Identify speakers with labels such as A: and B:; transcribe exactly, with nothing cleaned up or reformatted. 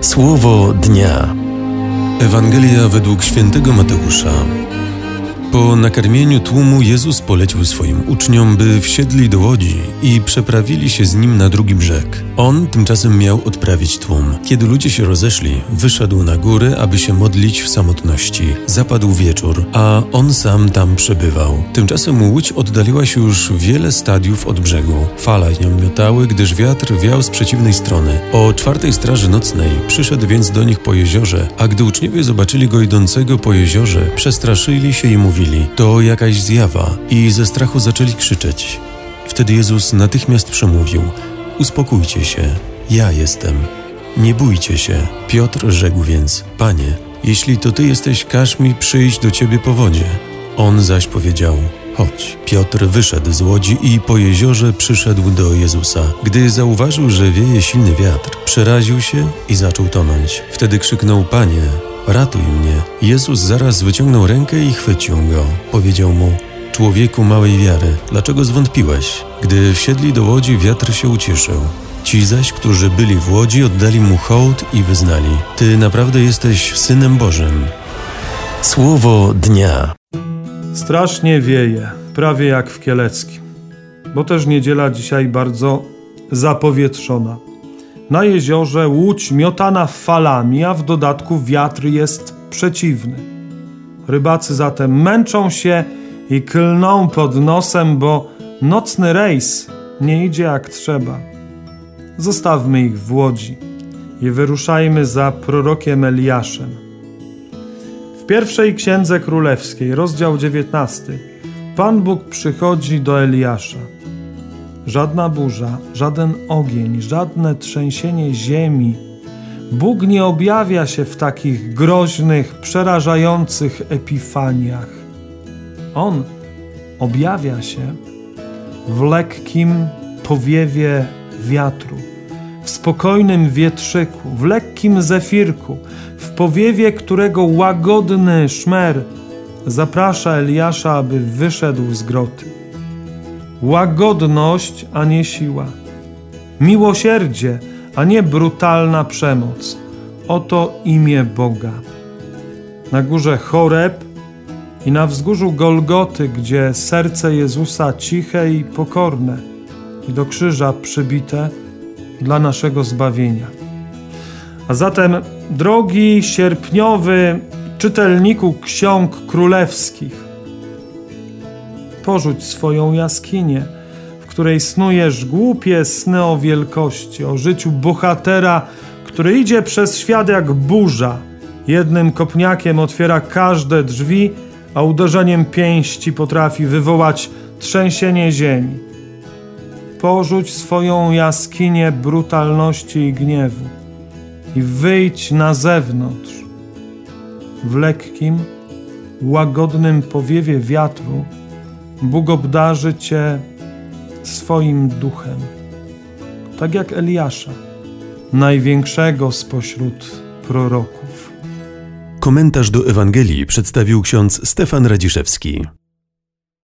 A: Słowo dnia. Ewangelia według świętego Mateusza. Po nakarmieniu tłumu Jezus polecił swoim uczniom, by wsiedli do łodzi i przeprawili się z Nim na drugi brzeg. On tymczasem miał odprawić tłum. Kiedy ludzie się rozeszli, wyszedł na góry, aby się modlić w samotności. Zapadł wieczór, a On sam tam przebywał. Tymczasem łódź oddaliła się już wiele stadiów od brzegu. Fale ją miotały, gdyż wiatr wiał z przeciwnej strony. O czwartej straży nocnej przyszedł więc do nich po jeziorze, a gdy uczniowie zobaczyli Go idącego po jeziorze, przestraszyli się i mówili: to jakaś zjawa, i ze strachu zaczęli krzyczeć. Wtedy Jezus natychmiast przemówił: uspokójcie się, ja jestem, nie bójcie się. Piotr rzekł więc: Panie, jeśli to Ty jesteś, każ mi przyjść do Ciebie po wodzie. On zaś powiedział: chodź. Piotr wyszedł z łodzi i po jeziorze przyszedł do Jezusa. Gdy zauważył, że wieje silny wiatr, przeraził się i zaczął tonąć. Wtedy krzyknął: Panie, ratuj mnie. Jezus zaraz wyciągnął rękę i chwycił go. Powiedział mu: człowieku małej wiary, dlaczego zwątpiłeś? Gdy wsiedli do łodzi, wiatr się uciszył. Ci zaś, którzy byli w łodzi, oddali mu hołd i wyznali: Ty naprawdę jesteś Synem Bożym. Słowo dnia.
B: Strasznie wieje, prawie jak w Kieleckim, bo też niedziela dzisiaj bardzo zapowietrzona. Na jeziorze łódź miotana falami, a w dodatku wiatr jest przeciwny. Rybacy zatem męczą się i klną pod nosem, bo nocny rejs nie idzie jak trzeba. Zostawmy ich w łodzi i wyruszajmy za prorokiem Eliaszem. W pierwszej Księdze Królewskiej, rozdział dziewiętnasty, Pan Bóg przychodzi do Eliasza. Żadna burza, żaden ogień, żadne trzęsienie ziemi. Bóg nie objawia się w takich groźnych, przerażających epifaniach. On objawia się w lekkim powiewie wiatru, w spokojnym wietrzyku, w lekkim zefirku, w powiewie, którego łagodny szmer zaprasza Eliasza, aby wyszedł z groty. Łagodność, a nie siła. Miłosierdzie, a nie brutalna przemoc. Oto imię Boga. Na górze Choreb i na wzgórzu Golgoty, gdzie serce Jezusa ciche i pokorne i do krzyża przybite dla naszego zbawienia. A zatem, drogi sierpniowy czytelniku ksiąg królewskich, porzuć swoją jaskinię, w której snujesz głupie sny o wielkości, o życiu bohatera, który idzie przez świat jak burza. Jednym kopniakiem otwiera każde drzwi, a uderzeniem pięści potrafi wywołać trzęsienie ziemi. Porzuć swoją jaskinię brutalności i gniewu i wyjdź na zewnątrz. W lekkim, łagodnym powiewie wiatru Bóg obdarzy Cię swoim duchem, tak jak Eliasza, największego spośród proroków.
A: Komentarz do Ewangelii przedstawił ksiądz Stefan Radziszewski.